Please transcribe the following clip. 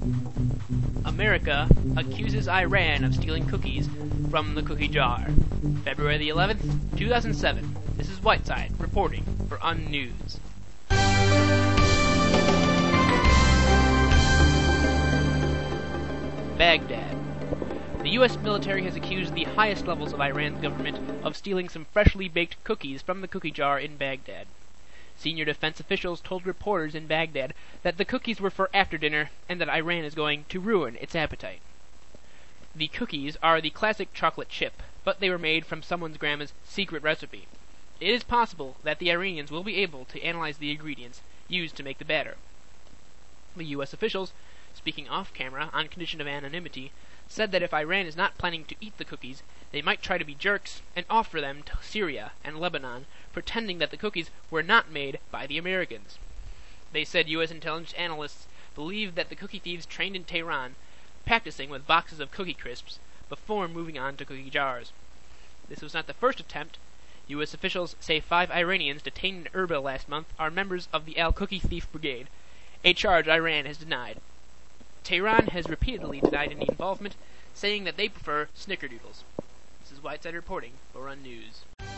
America accuses Iran of stealing cookies from the cookie jar. February the 11th, 2007. This is Whiteside reporting for Unnews. Baghdad. The U.S. military has accused the highest levels of Iran's government of stealing some freshly baked cookies from the cookie jar in Baghdad. Senior defense officials told reporters in Baghdad that the cookies were for after dinner and that Iran is going to ruin its appetite. The cookies are the classic chocolate chip, but they were made from someone's grandma's secret recipe. It is possible that the Iranians will be able to analyze the ingredients used to make the batter. The U.S. officials, speaking off-camera on condition of anonymity, said that if Iran is not planning to eat the cookies, they might try to be jerks and offer them to Syria and Lebanon, pretending that the cookies were not made by the Americans. They said U.S. intelligence analysts believed that the cookie thieves trained in Tehran, practicing with boxes of Cookie Crisps before moving on to cookie jars. This was not the first attempt. U.S. officials say 5 Iranians detained in Erbil last month are members of the Al-Cookie Thief Brigade, a charge Iran has denied. Tehran has repeatedly denied any involvement, saying that they prefer snickerdoodles. This is Whiteside reporting for Unnews.